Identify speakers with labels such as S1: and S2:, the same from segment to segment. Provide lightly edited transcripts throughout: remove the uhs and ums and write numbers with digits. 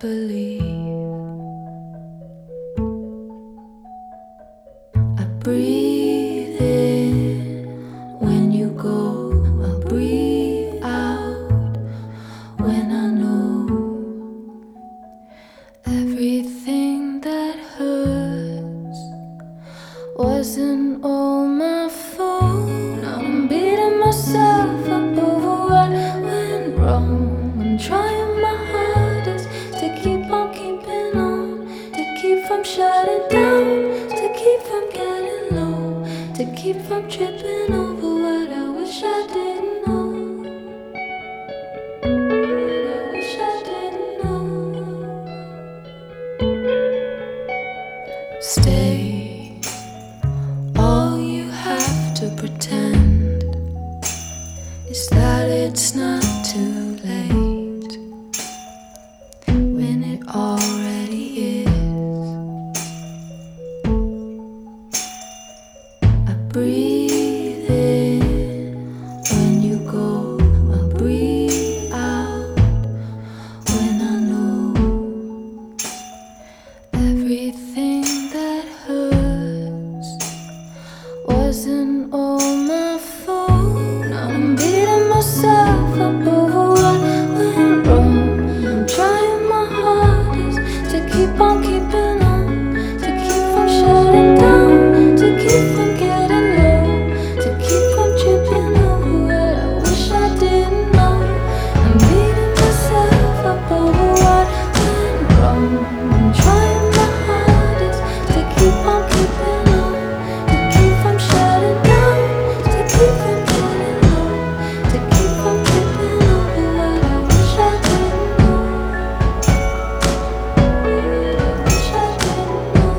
S1: believe. I breathe in when you go, I breathe out when I know everything that hurts wasn't all my fault. I'm beating myself up over what went wrong. I'm trying my hardest to keep on keeping on, to keep from shutting down, to keep from getting low, to keep from tripping over what I wish I didn't know. What I wish I didn't know. Stay. All you have to pretend is that it's not too late when it already is. I breathe in when you go, I breathe out when I know everything that hurts wasn't all my fault. Now I'm beating myself up over what went wrong. I'm trying my hardest to keep on keeping on, to keep from shutting down, to keep from getting low, to keep from tripping over what I wish I didn't know. I'm beating myself up over what went wrong. I'm trying my hardest to keep on keeping on, to keep from shutting down, to keep from getting low, to keep from tripping over what I wish I didn't know. What I wish I didn't know.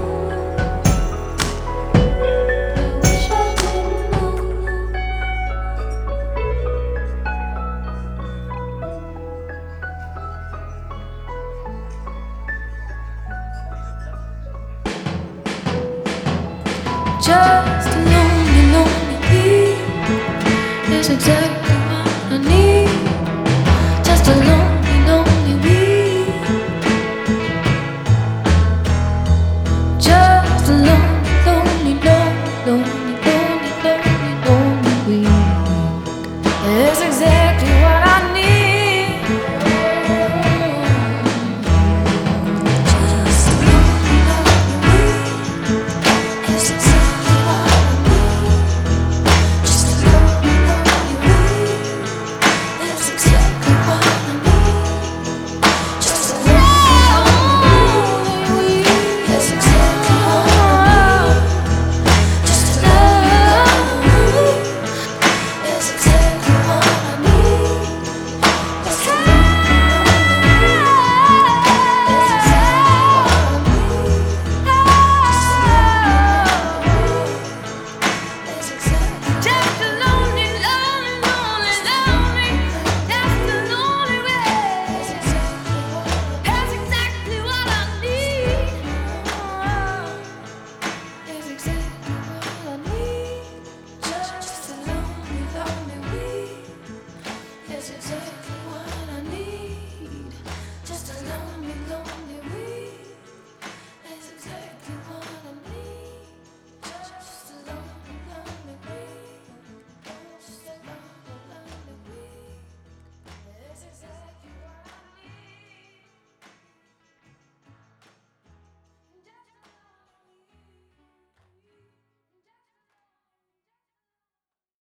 S1: I wish I didn't know. Just a lonely, lonely beat is exactly